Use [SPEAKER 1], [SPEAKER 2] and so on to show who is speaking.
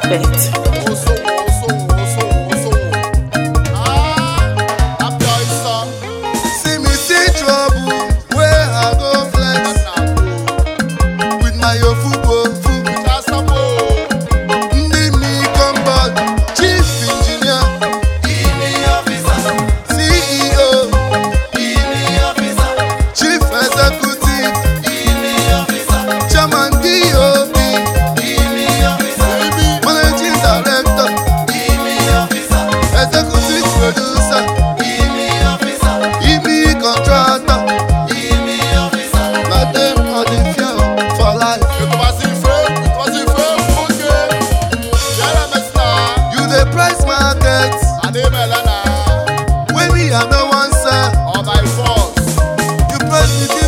[SPEAKER 1] Trumpet.
[SPEAKER 2] See me see trouble where I go flex with my ofubo. Ndị mi combat, chief engineer, CEO, chief executive, chairman DOB, managing director, executive producer, EB contractor, na them on the field for life. You dey price market when we are no one sell. You price me